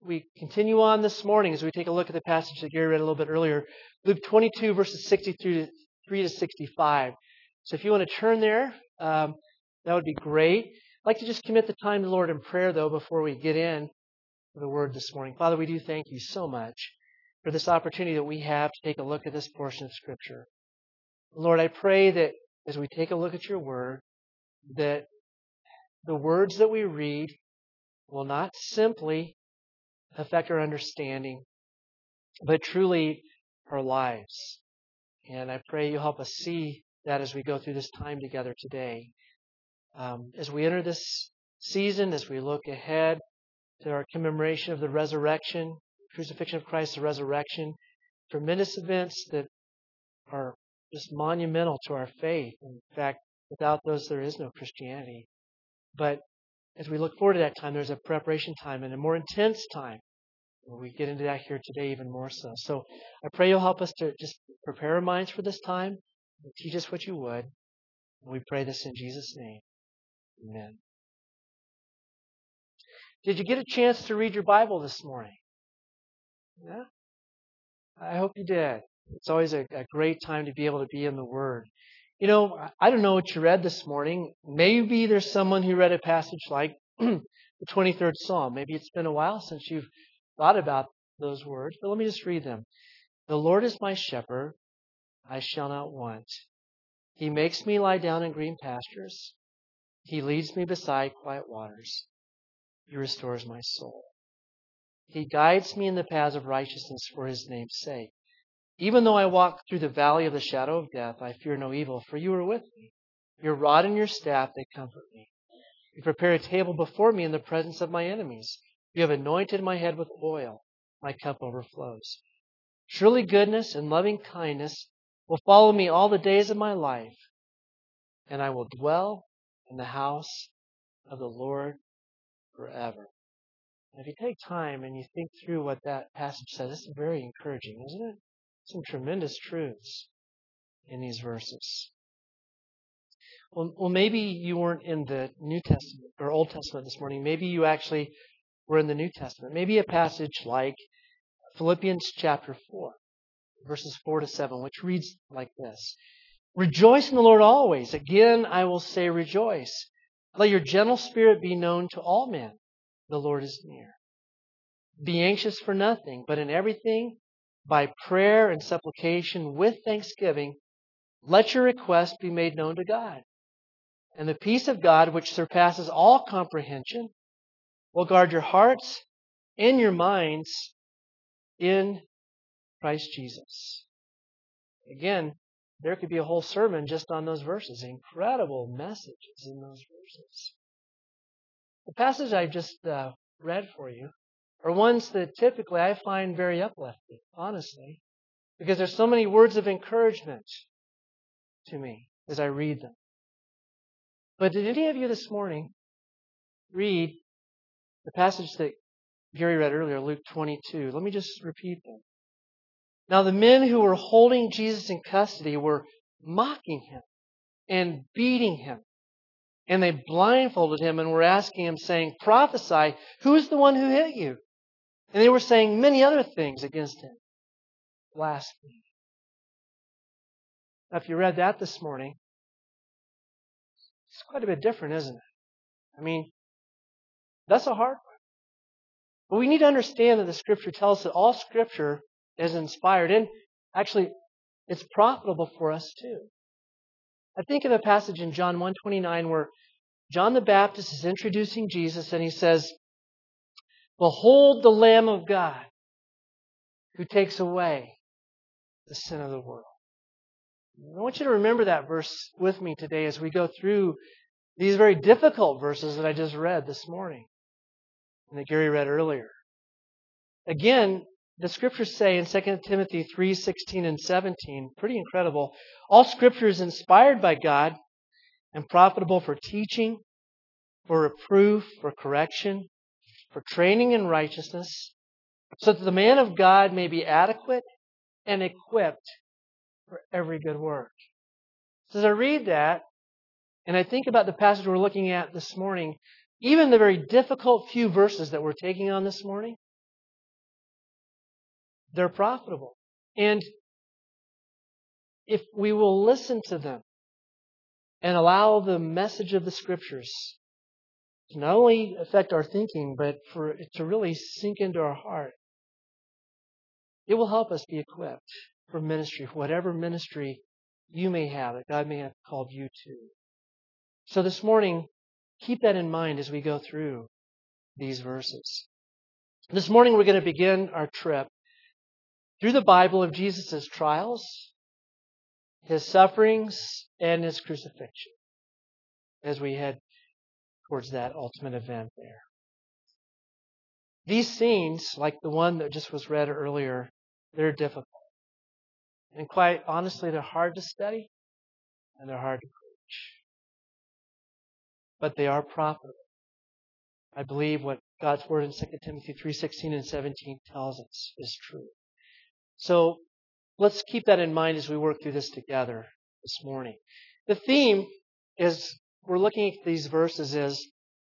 we continue on this morning as we take a look at the passage that Gary read a little bit earlier, Luke 22, verses 63 to 65. So if you want to turn there, that would be great. I'd like to just commit the time to the Lord in prayer, though, before we get in to the Word this morning. Father, we do thank you so much for this opportunity that we have to take a look at this portion of Scripture. Lord, I pray that as we take a look at your Word, that the words that we read will not simply affect our understanding, but truly our lives. And I pray you help us see that as we go through this time together today. As we enter this season, as we look ahead to our commemoration of the resurrection, crucifixion of Christ, the resurrection, tremendous events that are just monumental to our faith. In fact, without those, there is no Christianity. But as we look forward to that time, there's a preparation time and a more intense time. We get into that here today even more so. So I pray you'll help us to just prepare our minds for this time and teach us what you would. And we pray this in Jesus' name. Amen. Did you get a chance to read your Bible this morning? Yeah? I hope you did. It's always a great time to be able to be in the Word. You know, I don't know what you read this morning. Maybe there's someone who read a passage like the 23rd Psalm. Maybe it's been a while since you've thought about those words, but let me just read them. The Lord is my shepherd, I shall not want. He makes me lie down in green pastures. He leads me beside quiet waters. He restores my soul. He guides me in the paths of righteousness for His name's sake. Even though I walk through the valley of the shadow of death, I fear no evil, for you are with me. Your rod and your staff, they comfort me. You prepare a table before me in the presence of my enemies. You have anointed my head with oil. My cup overflows. Surely goodness and loving kindness will follow me all the days of my life, and I will dwell in the house of the Lord forever. And if you take time and you think through what that passage says, it's very encouraging, isn't it? Some tremendous truths in these verses. Well, maybe you weren't in the New Testament or Old Testament this morning. Maybe you actually were in the New Testament. Maybe a passage like Philippians chapter 4, verses 4 to 7, which reads like this. Rejoice in the Lord always. Again, I will say rejoice. Let your gentle spirit be known to all men. The Lord is near. Be anxious for nothing, but in everything, by prayer and supplication with thanksgiving, let your requests be made known to God. And the peace of God, which surpasses all comprehension, will guard your hearts and your minds in Christ Jesus. Again, there could be a whole sermon just on those verses. Incredible messages in those verses. The passage I just read for you are ones that typically I find very uplifting, honestly, because there's so many words of encouragement to me as I read them. But did any of you this morning read the passage that Gary read earlier, Luke 22? Let me just repeat them. Now the men who were holding Jesus in custody were mocking Him and beating Him. And they blindfolded Him and were asking Him, saying, prophesy, who is the one who hit you? And they were saying many other things against Him. Blasphemy. Now if you read that this morning, it's quite a bit different, isn't it? I mean, that's a hard one. But we need to understand that the Scripture tells us that all Scripture is inspired. And actually, it's profitable for us too. I think of a passage in John 1:29 where John the Baptist is introducing Jesus and he says, behold the Lamb of God who takes away the sin of the world. I want you to remember that verse with me today as we go through these very difficult verses that I just read this morning and that Gary read earlier. Again, the Scriptures say in 2 Timothy 3:16 and 17, pretty incredible, all Scripture is inspired by God and profitable for teaching, for reproof, for correction, for training in righteousness, so that the man of God may be adequate and equipped for every good work. So as I read that, and I think about the passage we're looking at this morning, even the very difficult few verses that we're taking on this morning, They're profitable. And if we will listen to them and allow the message of the Scriptures to not only affect our thinking, but for it to really sink into our heart, it will help us be equipped for ministry, for whatever ministry you may have, that God may have called you to. So this morning, keep that in mind as we go through these verses. This morning we're going to begin our trip through the Bible of Jesus' trials, His sufferings, and His crucifixion as we head towards that ultimate event there. These scenes, like the one that just was read earlier, they're difficult. And quite honestly, they're hard to study and they're hard to preach. But they are profitable. I believe what God's Word in 2 Timothy 3:16 and 17 tells us is true. So let's keep that in mind as we work through this together this morning. The theme, as we're looking at these verses, is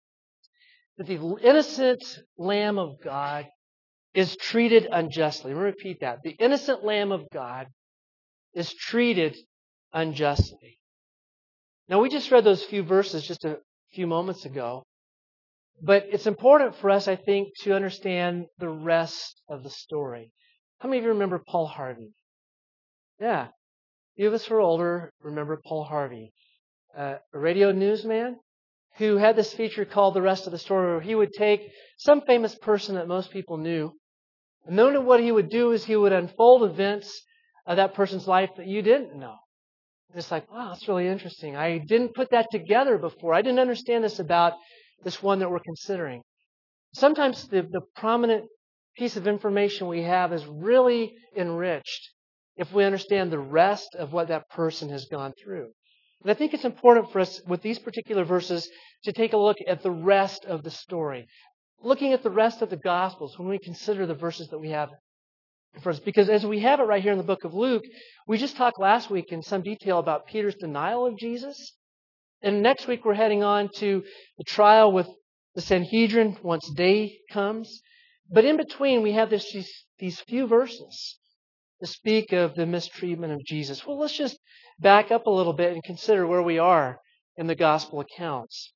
that the innocent Lamb of God is treated unjustly. Let me repeat that. The innocent Lamb of God is treated unjustly. Now, we just read those few verses just a few moments ago. But it's important for us, I think, to understand the rest of the story. How many of you remember Paul Harvey? Yeah. A few of us who are older remember Paul Harvey, a radio newsman who had this feature called The Rest of the Story, where he would take some famous person that most people knew, and then what he would do is he would unfold events of that person's life that you didn't know. And it's like, wow, that's really interesting. I didn't put that together before. I didn't understand this about this one that we're considering. Sometimes the prominent piece of information we have is really enriched if we understand the rest of what that person has gone through. And I think it's important for us with these particular verses to take a look at the rest of the story. Looking at the rest of the Gospels when we consider the verses that we have for us. Because as we have it right here in the book of Luke, we just talked last week in some detail about Peter's denial of Jesus. And next week we're heading on to the trial with the Sanhedrin once day comes. But in between we have these few verses to speak of the mistreatment of Jesus. Well, let's just back up a little bit and consider where we are in the gospel accounts.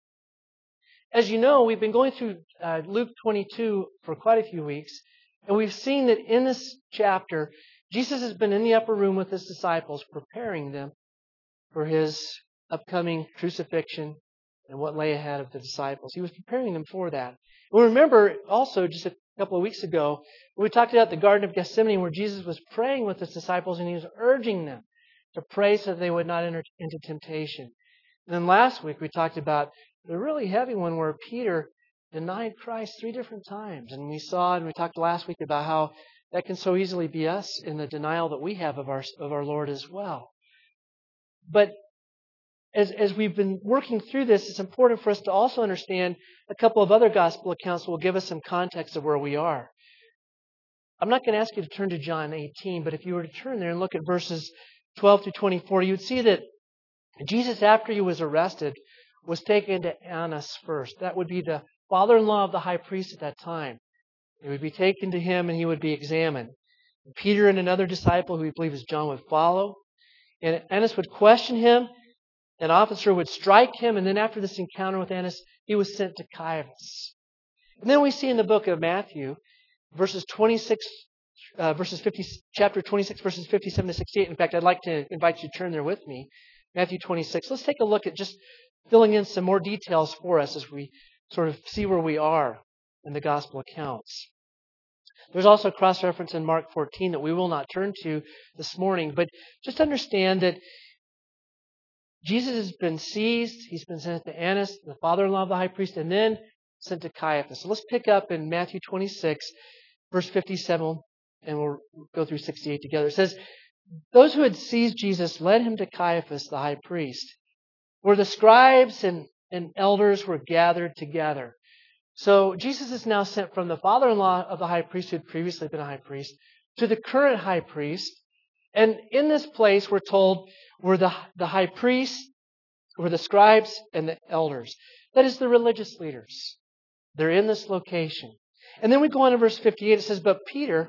As you know, we've been going through Luke 22 for quite a few weeks, and we've seen that in this chapter, Jesus has been in the upper room with His disciples, preparing them for His upcoming crucifixion and what lay ahead of the disciples. He was preparing them for that. We remember also just a couple of weeks ago, we talked about the Garden of Gethsemane where Jesus was praying with His disciples and He was urging them to pray so that they would not enter into temptation. And then last week we talked about the really heavy one where Peter denied Christ 3 different times. And we talked last week about how that can so easily be us in the denial that we have of our Lord as well. But as we've been working through this, it's important for us to also understand a couple of other gospel accounts that will give us some context of where we are. I'm not going to ask you to turn to John 18, but if you were to turn there and look at verses 12 through 24, you would see that Jesus, after He was arrested, was taken to Annas first. That would be the father-in-law of the high priest at that time. He would be taken to him and he would be examined. Peter and another disciple, who we believe is John, would follow. And Annas would question him. An officer would strike him. And then after this encounter with Annas, he was sent to Caiaphas. And then we see in the book of Matthew, chapter 26, verses 57 to 68. In fact, I'd like to invite you to turn there with me. Matthew 26. Let's take a look at just filling in some more details for us as we sort of see where we are in the gospel accounts. There's also a cross-reference in Mark 14 that we will not turn to this morning, but just understand that Jesus has been seized, He's been sent to Annas, the father-in-law of the high priest, and then sent to Caiaphas. So let's pick up in Matthew 26, verse 57, and we'll go through 68 together. It says, "Those who had seized Jesus led Him to Caiaphas, the high priest, where the scribes and elders were gathered together." So Jesus is now sent from the father-in-law of the high priest, who had previously been a high priest, to the current high priest. And in this place, we're told, were the high priest, were the scribes and the elders. That is, the religious leaders. They're in this location. And then we go on to verse 58. It says, "But Peter,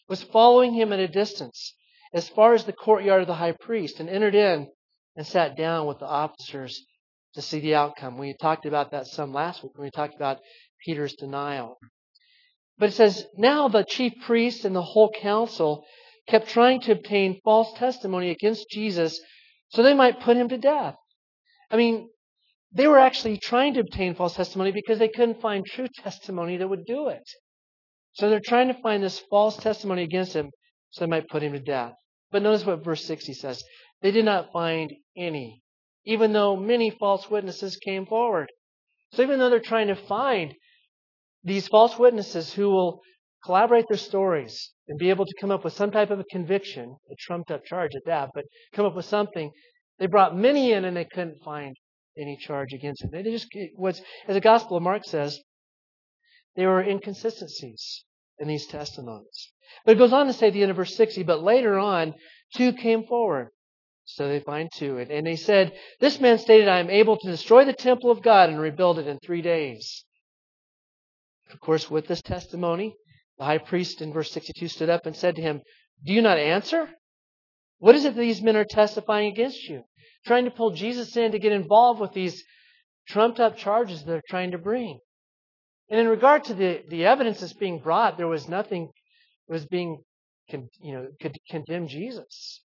was following him at a distance as far as the courtyard of the high priest and entered in and sat down with the officers to see the outcome. We talked about that some last week when we talked about Peter's denial. But it says, now the chief priests and the whole council kept trying to obtain false testimony against Jesus so they might put him to death. I mean, they were actually trying to obtain false testimony because they couldn't find true testimony that would do it. So they're trying to find this false testimony against him so they might put him to death. But notice what verse 60 says. They did not find any, even though many false witnesses came forward. So even though they're trying to find these false witnesses who will collaborate their stories and be able to come up with some type of a conviction, a trumped up charge at that, but come up with something, they brought many in and they couldn't find any charge against him. They just was, as the Gospel of Mark says, there were inconsistencies in these testimonies. But it goes on to say at the end of verse 60, but later on, 2 came forward. So they find 2. And they said, this man stated, I am able to destroy the temple of God and rebuild it in 3 days. Of course, with this testimony, the high priest in verse 62 stood up and said to him, do you not answer? What is it that these men are testifying against you? Trying to pull Jesus in to get involved with these trumped up charges they're trying to bring. And in regard to the evidence that's being brought, there was nothing that was being, could condemn Jesus.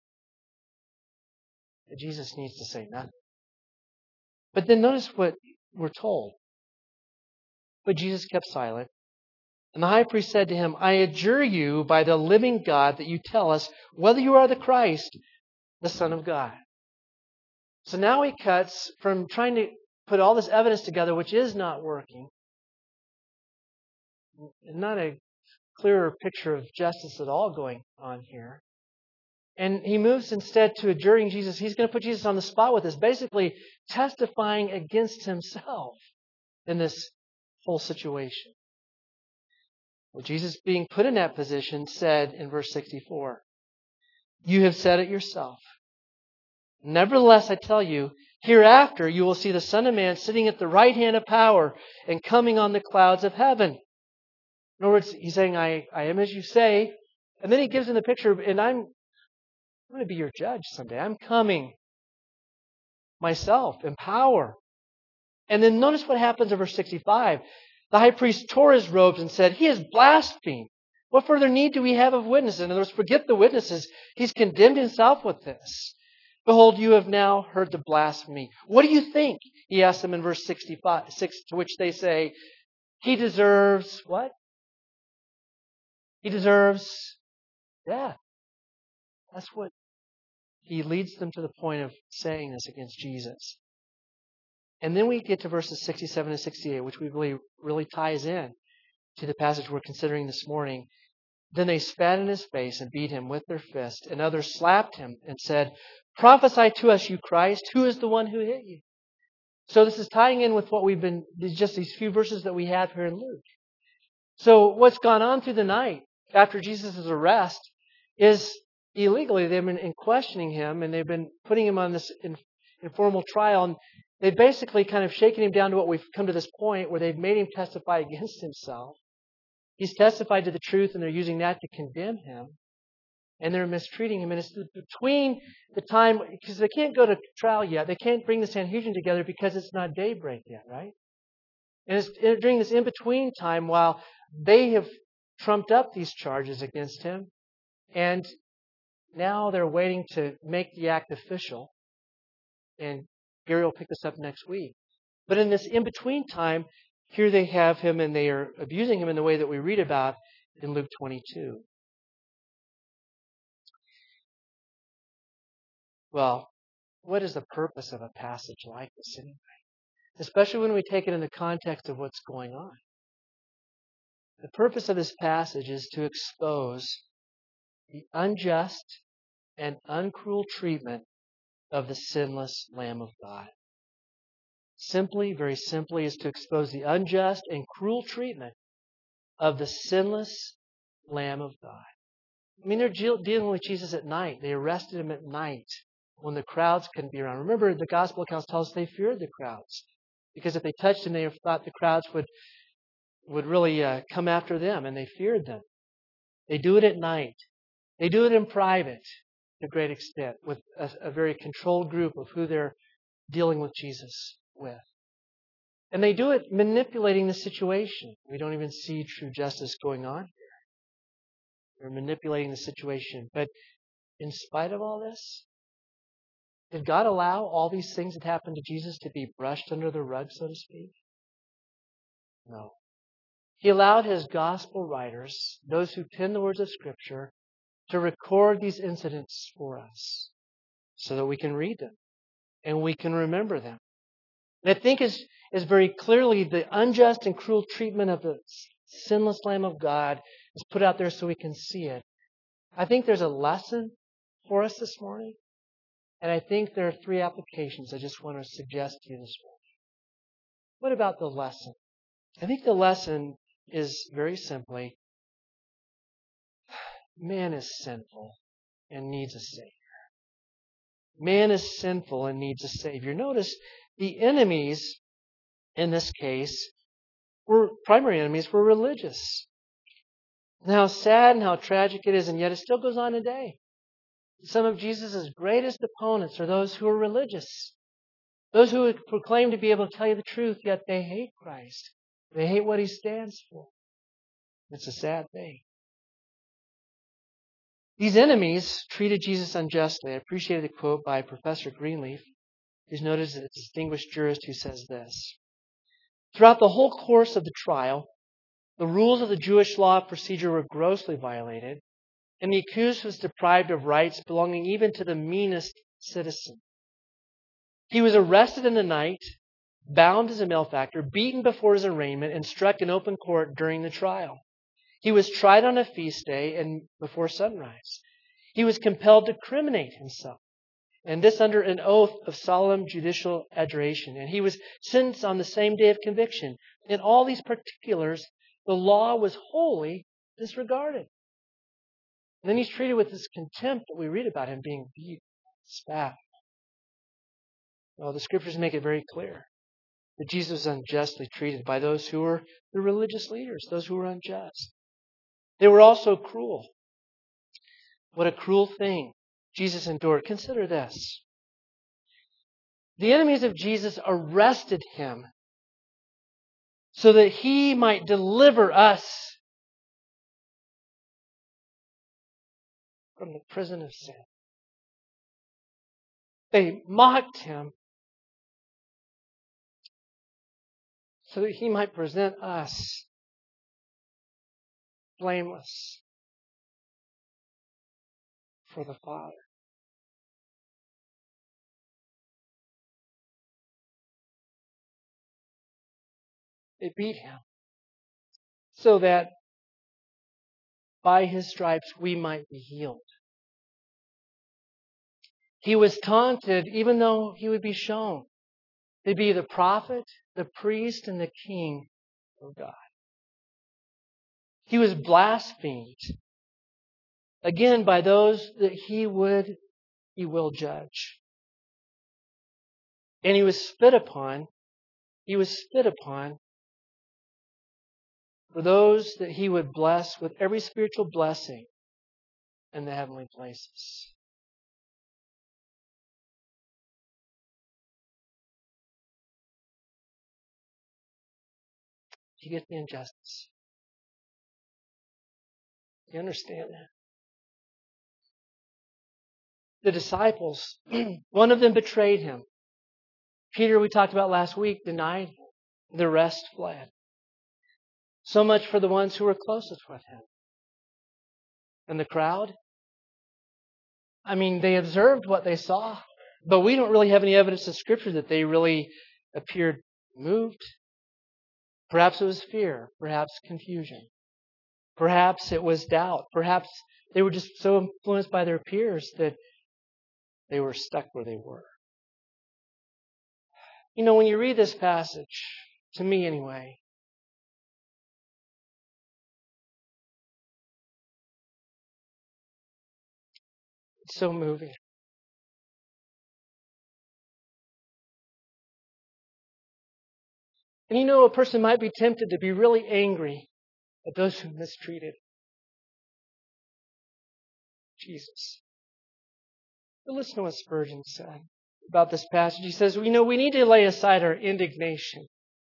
But Jesus needs to say nothing. But then notice what we're told. But Jesus kept silent. And the high priest said to him, I adjure you by the living God that you tell us whether you are the Christ, the Son of God. So now he cuts from trying to put all this evidence together, which is not working. Not a clearer picture of justice at all going on here. And he moves instead to adjuring Jesus. He's going to put Jesus on the spot with this, basically testifying against himself in this whole situation. Well, Jesus, being put in that position, said in verse 64, you have said it yourself. Nevertheless, I tell you, hereafter you will see the Son of Man sitting at the right hand of power and coming on the clouds of heaven. In other words, he's saying, I am as you say. And then he gives him the picture, and I'm going to be your judge someday. I'm coming myself in power. And then notice what happens in verse 65. The high priest tore his robes and said, he has blasphemed. What further need do we have of witnesses? In other words, forget the witnesses. He's condemned himself with this. Behold, you have now heard the blasphemy. What do you think? He asked them in verse 65, to which they say, he deserves what? He deserves death. That's what he leads them to the point of saying this against Jesus. And then we get to verses 67 and 68, which we believe really ties in to the passage we're considering this morning. Then they spat in his face and beat him with their fist, and others slapped him and said, prophesy to us, you Christ, who is the one who hit you? So this is tying in with what we've been, just these few verses that we have here in Luke. So what's gone on through the night after Jesus' arrest is illegally they've been questioning him and they've been putting him on this informal trial. And they've basically kind of shaken him down to what we've come to this point where they've made him testify against himself. He's testified to the truth and they're using that to condemn him. And they're mistreating him. And it's between the time, because they can't go to trial yet. They can't bring the Sanhedrin together because it's not daybreak yet, right? And it's during this in-between time while they have trumped up these charges against him. And now they're waiting to make the act official. And Gary will pick this up next week. But in this in-between time, here they have him and they are abusing him in the way that we read about in Luke 22. Well, what is the purpose of a passage like this anyway? Especially when we take it in the context of what's going on. The purpose of this passage is to expose the unjust and uncruel treatment of the sinless Lamb of God. Simply, very simply, is to expose the unjust and cruel treatment of the sinless Lamb of God. I mean, they're dealing with Jesus at night. They arrested him at night when the crowds couldn't be around. Remember, the gospel accounts tell us they feared the crowds. Because if they touched him, they thought the crowds would really come after them, and they feared them. They do it at night. They do it in private to a great extent with a very controlled group of who they're dealing with Jesus with. And they do it manipulating the situation. We don't even see true justice going on here. They're manipulating the situation. But in spite of all this, did God allow all these things that happened to Jesus to be brushed under the rug, so to speak? No. He allowed His gospel writers, those who pen the words of Scripture, to record these incidents for us so that we can read them and we can remember them. And I think is very clearly the unjust and cruel treatment of the sinless Lamb of God is put out there so we can see it. I think there's a lesson for us this morning. And I think there are 3 applications I just want to suggest to you this morning. What about the lesson? I think the lesson is very simply, man is sinful and needs a Savior. Man is sinful and needs a Savior. Notice the enemies in this case primary enemies were religious. And how sad and how tragic it is, and yet it still goes on today. Some of Jesus' greatest opponents are those who are religious. Those who proclaim to be able to tell you the truth, yet they hate Christ. They hate what He stands for. It's a sad thing. These enemies treated Jesus unjustly. I appreciated a quote by Professor Greenleaf, who's noted as a distinguished jurist who says this. Throughout the whole course of the trial, the rules of the Jewish law of procedure were grossly violated, and the accused was deprived of rights belonging even to the meanest citizen. He was arrested in the night, bound as a malefactor, beaten before his arraignment, and struck in open court during the trial. He was tried on a feast day and before sunrise. He was compelled to criminate himself, and this under an oath of solemn judicial adjuration. And he was sentenced on the same day of conviction. In all these particulars, the law was wholly disregarded. And then he's treated with this contempt that we read about him being beat, spat. Well, the Scriptures make it very clear that Jesus was unjustly treated by those who were the religious leaders, those who were unjust. They were also cruel. What a cruel thing Jesus endured. Consider this. The enemies of Jesus arrested Him so that He might deliver us from the prison of sin. They mocked Him so that He might present us blameless for the Father. They beat Him so that by His stripes we might be healed. He was taunted even though He would be shown to be the prophet, the priest, and the king of God. He was blasphemed, again, by those that He will judge. And He was spit upon. He was spit upon for those that He would bless with every spiritual blessing in the heavenly places. You get the injustice. You understand that? The disciples, one of them betrayed Him. Peter, we talked about last week, denied Him. The rest fled. So much for the ones who were closest with Him. And the crowd? I mean, they observed what they saw, but we don't really have any evidence in Scripture that they really appeared moved. Perhaps it was fear, perhaps confusion. Perhaps it was doubt. Perhaps they were just so influenced by their peers that they were stuck where they were. You know, when you read this passage, to me anyway, it's so moving. And you know, a person might be tempted to be really angry at those who mistreated. Jesus. But listen to what Spurgeon said about this passage. He says, we need to lay aside our indignation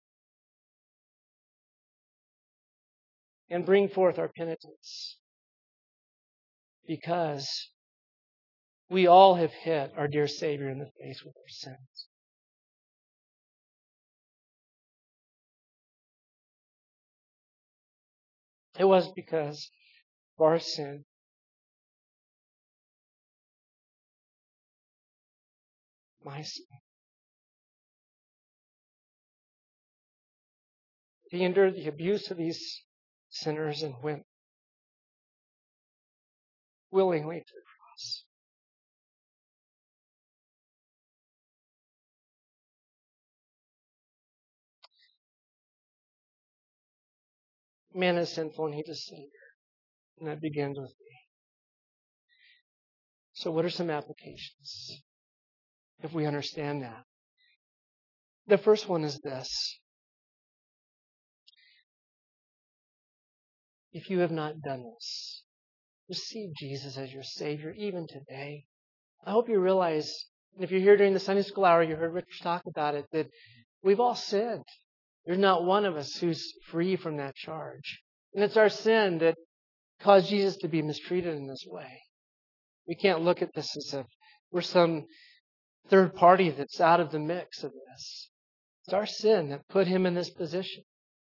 and bring forth our penitence, because we all have hit our dear Savior in the face with our sins. It was because of our sin. My sin. He endured the abuse of these sinners and went willingly to the cross. Man is sinful and He's a Savior. And that begins with me. So what are some applications if we understand that? The first one is this. If you have not done this, receive Jesus as your Savior even today. I hope you realize, and if you're here during the Sunday school hour, you heard Richard talk about it, that we've all sinned. There's not one of us who's free from that charge. And it's our sin that caused Jesus to be mistreated in this way. We can't look at this as if we're some third party that's out of the mix of this. It's our sin that put Him in this position.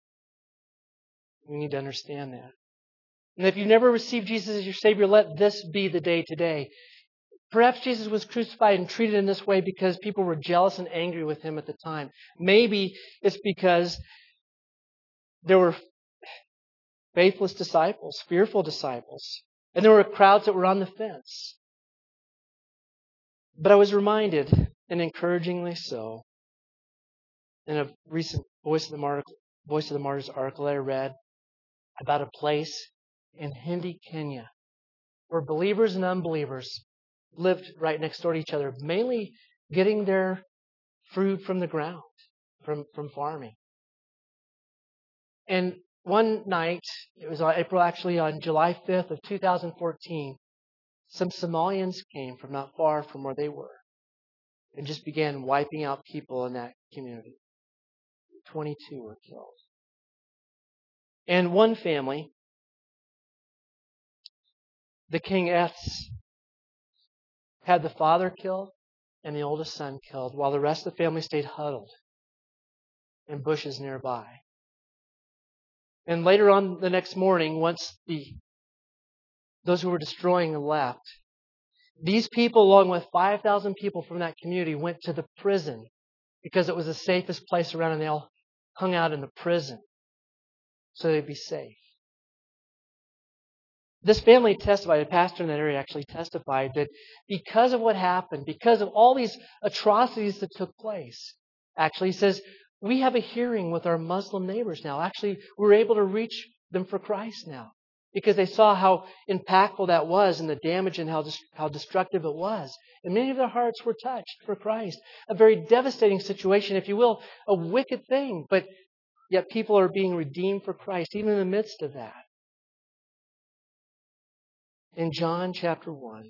We need to understand that. And if you've never received Jesus as your Savior, let this be the day today. Perhaps Jesus was crucified and treated in this way because people were jealous and angry with Him at the time. Maybe it's because there were faithless disciples, fearful disciples, and there were crowds that were on the fence. But I was reminded, and encouragingly so, in a recent Voice of the Martyrs article I read about a place in Hindi, Kenya, where believers and unbelievers lived right next door to each other, mainly getting their food from the ground, from farming. And one night, it was on July 5th of 2014, some Somalians came from not far from where they were and just began wiping out people in that community. 22 were killed. And one family, the King-eths, had the father killed and the oldest son killed, while the rest of the family stayed huddled in bushes nearby. And later on the next morning, once those who were destroying left, these people, along with 5,000 people from that community, went to the prison because it was the safest place around, and they all hung out in the prison so they'd be safe. This family testified, a pastor in that area actually testified, that because of what happened, because of all these atrocities that took place, actually, he says, we have a hearing with our Muslim neighbors now. Actually, we're able to reach them for Christ now because they saw how impactful that was and the damage and how destructive it was. And many of their hearts were touched for Christ. A very devastating situation, if you will, a wicked thing, but yet people are being redeemed for Christ, even in the midst of that. In John chapter 1,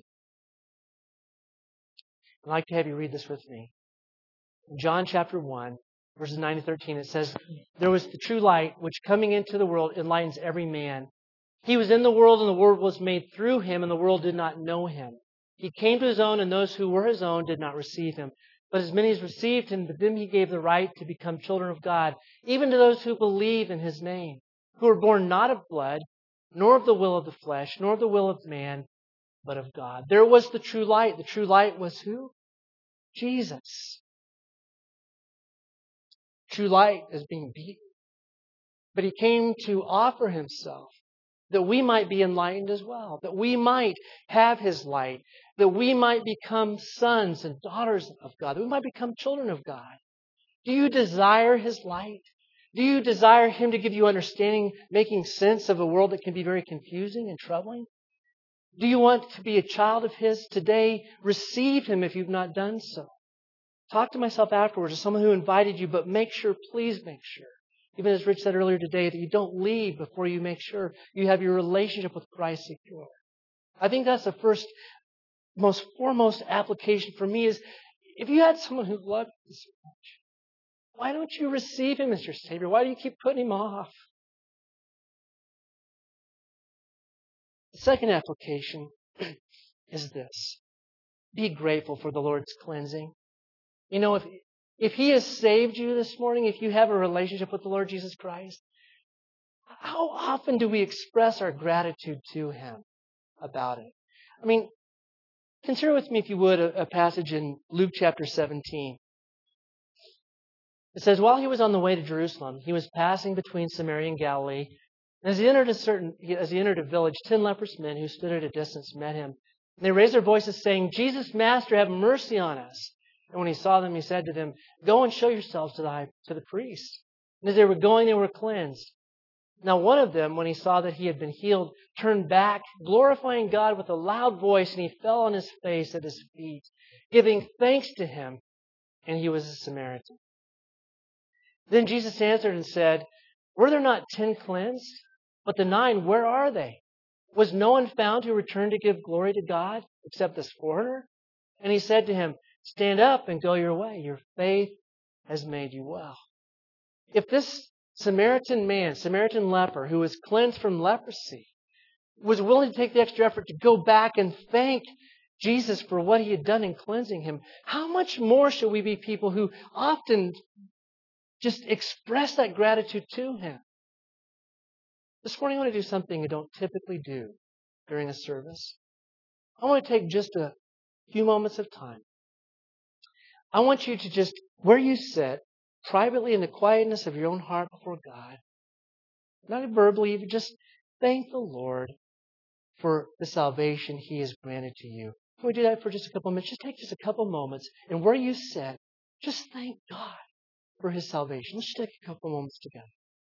I'd like to have you read this with me. In John chapter 1, verses 9 to 13, it says, there was the true light, which coming into the world enlightens every man. He was in the world, and the world was made through Him, and the world did not know Him. He came to His own, and those who were His own did not receive Him. But as many as received Him, to them He gave the right to become children of God, even to those who believe in His name, who were born not of blood, nor of the will of the flesh, nor of the will of man, but of God. There was the true light. The true light was who? Jesus. True light is being beaten. But He came to offer Himself that we might be enlightened as well, that we might have His light, that we might become sons and daughters of God, that we might become children of God. Do you desire His light? Do you desire Him to give you understanding, making sense of a world that can be very confusing and troubling? Do you want to be a child of His today? Receive Him if you've not done so. Talk to myself afterwards as someone who invited you, but please make sure, even as Rich said earlier today, that you don't leave before you make sure you have your relationship with Christ secure. I think that's the first, most foremost application for me is, if you had someone who loved you so much, why don't you receive Him as your Savior? Why do you keep putting Him off? The second application is this. Be grateful for the Lord's cleansing. You know, if He has saved you this morning, if you have a relationship with the Lord Jesus Christ, how often do we express our gratitude to Him about it? I mean, consider with me, if you would, a passage in Luke chapter 17. It says, while He was on the way to Jerusalem, He was passing between Samaria and Galilee. And as He entered a village, 10 leprous men who stood at a distance met Him. And they raised their voices, saying, Jesus, Master, have mercy on us. And when He saw them, He said to them, go and show yourselves to the priest. And as they were going, they were cleansed. Now one of them, when he saw that he had been healed, turned back, glorifying God with a loud voice, and he fell on his face at His feet, giving thanks to Him, and he was a Samaritan. Then Jesus answered and said, were there not 10 cleansed? But the 9, where are they? Was no one found who returned to give glory to God, except this foreigner? And He said to him, stand up and go your way. Your faith has made you well. If this Samaritan leper, who was cleansed from leprosy, was willing to take the extra effort to go back and thank Jesus for what He had done in cleansing him, how much more should we be people who often just express that gratitude to Him? This morning I want to do something I don't typically do during a service. I want to take just a few moments of time. I want you to just, where you sit, privately in the quietness of your own heart before God, not verbally, even just thank the Lord for the salvation He has granted to you. Can we do that for just a couple of minutes? Just take just a couple of moments, and where you sit, just thank God for His salvation. Let's just take a couple of moments together.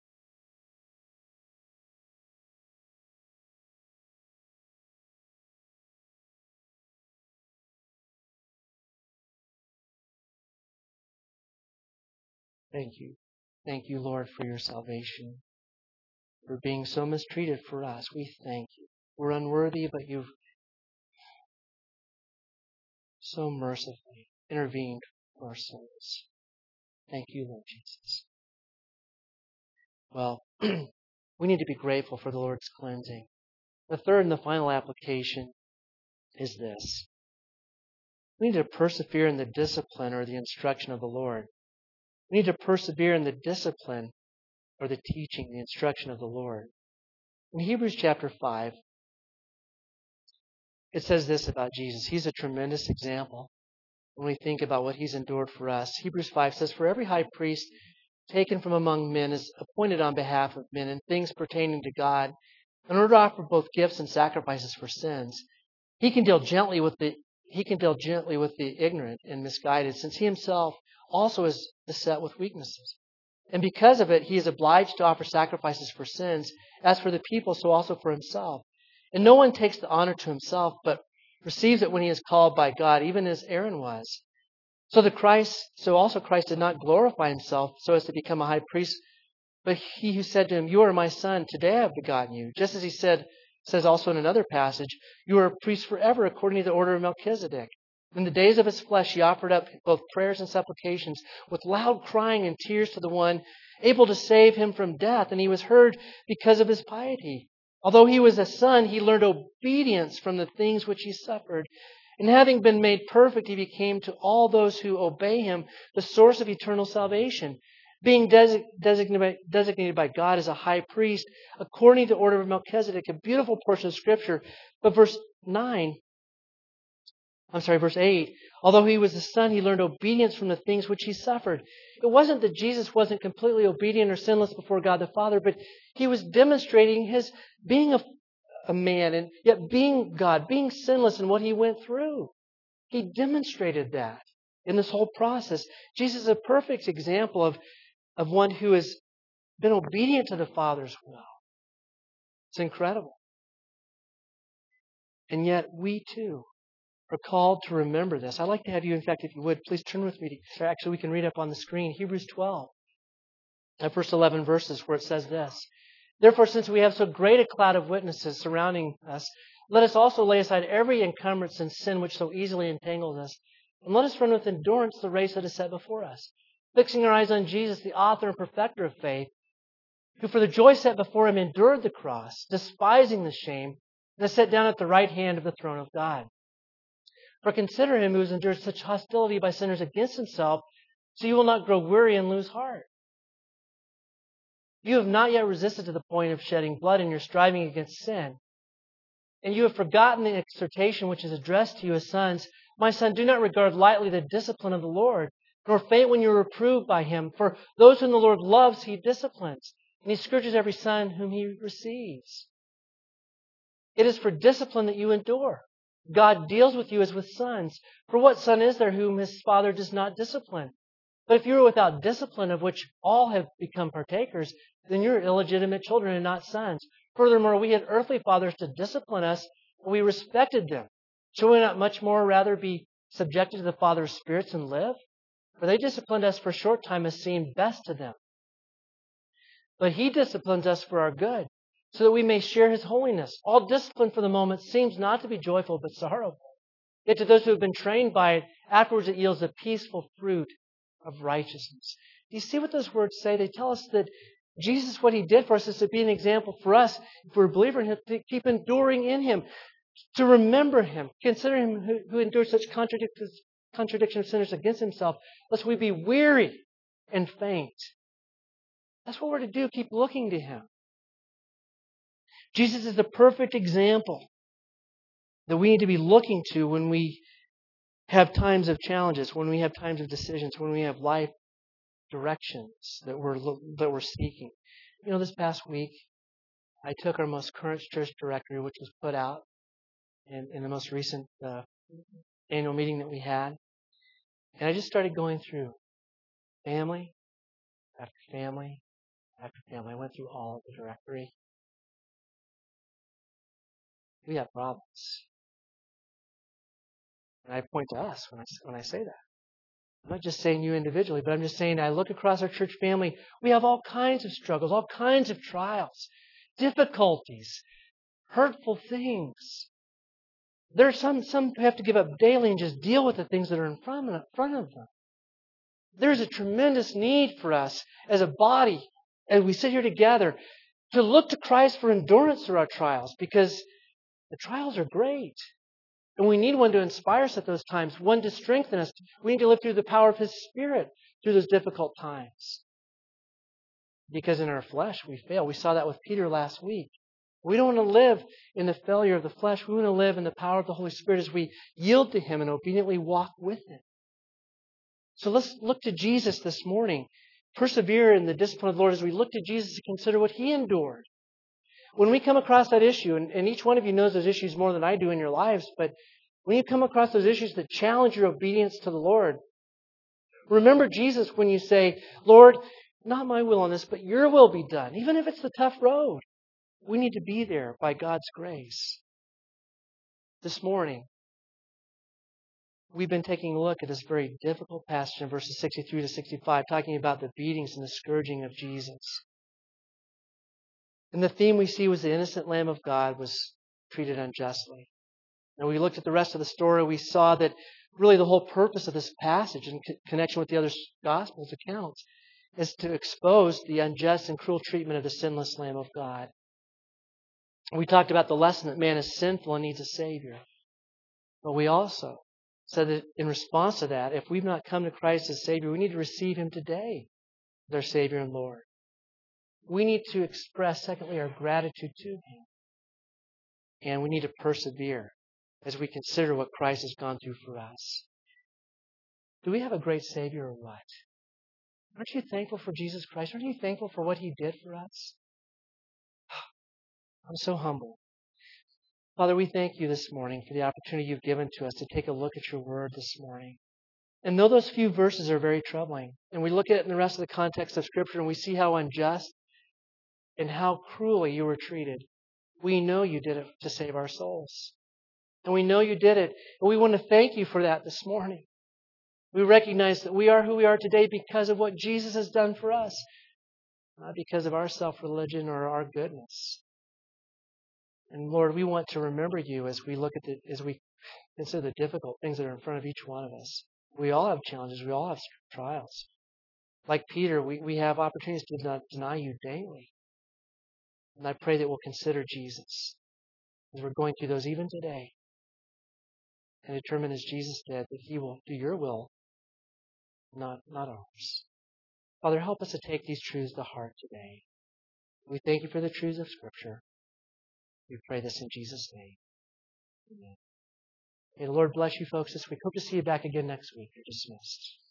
Thank you. Thank you, Lord, for your salvation, for being so mistreated for us. We thank you. We're unworthy, but you've so mercifully intervened for our souls. Thank you, Lord Jesus. Well, we need to be grateful for the Lord's cleansing. The third and the final application is this. We need to persevere in the discipline or the instruction of the Lord. We need to persevere in the discipline or the teaching, the instruction of the Lord. In Hebrews chapter 5, it says this about Jesus. He's a tremendous example when we think about what He's endured for us. Hebrews 5 says, for every high priest taken from among men is appointed on behalf of men in things pertaining to God, in order to offer both gifts and sacrifices for sins. He can deal gently with the ignorant and misguided, since He Himself also is beset with weaknesses. And because of it, He is obliged to offer sacrifices for sins, as for the people, so also for Himself. And no one takes the honor to himself, but receives it when he is called by God, even as Aaron was. So also Christ did not glorify Himself so as to become a high priest, but He who said to him, you are my son, today I have begotten you. Just as He says also in another passage, you are a priest forever according to the order of Melchizedek. In the days of His flesh, He offered up both prayers and supplications with loud crying and tears to the one able to save him from death, and He was heard because of His piety. Although He was a son, He learned obedience from the things which He suffered. And having been made perfect, He became to all those who obey Him the source of eternal salvation, being designated by God as a high priest according to the order of Melchizedek. A beautiful portion of Scripture. But verse 8, although He was the Son, He learned obedience from the things which He suffered. It wasn't that Jesus wasn't completely obedient or sinless before God the Father, but He was demonstrating His being a man and yet being God, being sinless in what He went through. He demonstrated that in this whole process. Jesus is a perfect example of one who has been obedient to the Father's will. It's incredible. And yet we too are called to remember this. I'd like to have you, in fact, if you would, please turn with me to, actually we can read up on the screen, Hebrews 12. That first 11 verses where it says this. Therefore, since we have so great a cloud of witnesses surrounding us, Let us also lay aside every encumbrance and sin which so easily entangles us, and let us run with endurance the race that is set before us, fixing our eyes on Jesus, the author and perfecter of faith, who for the joy set before him endured the cross, despising the shame, and is set down at the right hand of the throne of God. For consider him who has endured such hostility by sinners against himself, so you will not grow weary and lose heart. You have not yet resisted to the point of shedding blood in your striving against sin. And you have forgotten the exhortation which is addressed to you as sons. My son, do not regard lightly the discipline of the Lord, nor faint when you are reproved by him. For those whom the Lord loves, he disciplines, and he scourges every son whom he receives. It is for discipline that you endure. God deals with you as with sons. For what son is there whom his father does not discipline? But if you are without discipline, of which all have become partakers, then you are illegitimate children and not sons. Furthermore, we had earthly fathers to discipline us, and we respected them. Shall we not much more rather be subjected to the Father of spirits and live? For they disciplined us for a short time as seemed best to them. But he disciplines us for our good, so that we may share his holiness. All discipline for the moment seems not to be joyful, but sorrowful. Yet to those who have been trained by it, afterwards it yields a peaceful fruit of righteousness. Do you see what those words say? They tell us that Jesus, what he did for us is to be an example for us, if we're a believer in him, to keep enduring in him, to remember him, consider him who endured such contradiction of sinners against himself, lest we be weary and faint. That's what we're to do, keep looking to him. Jesus is the perfect example that we need to be looking to when we have times of challenges, when we have times of decisions, when we have life directions that we're seeking. You know, this past week, I took our most current church directory, which was put out in the most recent annual meeting that we had, and I just started going through family after family after family. I went through all of the directory. We have problems. And I point to us when I say that. I'm not just saying you individually, but I'm just saying I look across our church family. We have all kinds of struggles, all kinds of trials, difficulties, hurtful things. There are some who have to give up daily and just deal with the things that are in front of them. There's a tremendous need for us as a body, as we sit here together, to look to Christ for endurance through our trials, because the trials are great. And we need one to inspire us at those times, one to strengthen us. We need to live through the power of his Spirit through those difficult times. Because in our flesh, we fail. We saw that with Peter last week. We don't want to live in the failure of the flesh. We want to live in the power of the Holy Spirit as we yield to him and obediently walk with him. So let's look to Jesus this morning. Persevere in the discipline of the Lord as we look to Jesus to consider what he endured. When we come across that issue, and each one of you knows those issues more than I do in your lives, but when you come across those issues that challenge your obedience to the Lord, remember Jesus when you say, Lord, not my will on this, but your will be done. Even if it's the tough road, we need to be there by God's grace. This morning, we've been taking a look at this very difficult passage in verses 63 to 65, talking about the beatings and the scourging of Jesus. And the theme we see was the innocent Lamb of God was treated unjustly. And we looked at the rest of the story, we saw that really the whole purpose of this passage in connection with the other Gospels accounts is to expose the unjust and cruel treatment of the sinless Lamb of God. We talked about the lesson that man is sinful and needs a Savior. But we also said that in response to that, if we've not come to Christ as Savior, we need to receive him today as our Savior and Lord. We need to express, secondly, our gratitude to him. And we need to persevere as we consider what Christ has gone through for us. Do we have a great Savior or what? Aren't you thankful for Jesus Christ? Aren't you thankful for what he did for us? I'm so humble. Father, we thank you this morning for the opportunity you've given to us to take a look at your word this morning. And though those few verses are very troubling, and we look at it in the rest of the context of Scripture and we see how unjust and how cruelly you were treated, we know you did it to save our souls. And we know you did it. And we want to thank you for that this morning. We recognize that we are who we are today because of what Jesus has done for us, not because of our self-religion or our goodness. And Lord, we want to remember you as we as we consider the difficult things that are in front of each one of us. We all have challenges. We all have trials. Like Peter, we have opportunities to not deny you daily. And I pray that we'll consider Jesus as we're going through those even today and determine as Jesus did that he will do your will, not ours. Father, help us to take these truths to heart today. We thank you for the truths of Scripture. We pray this in Jesus' name. Amen. May the Lord bless you folks this week. Hope to see you back again next week. You're dismissed.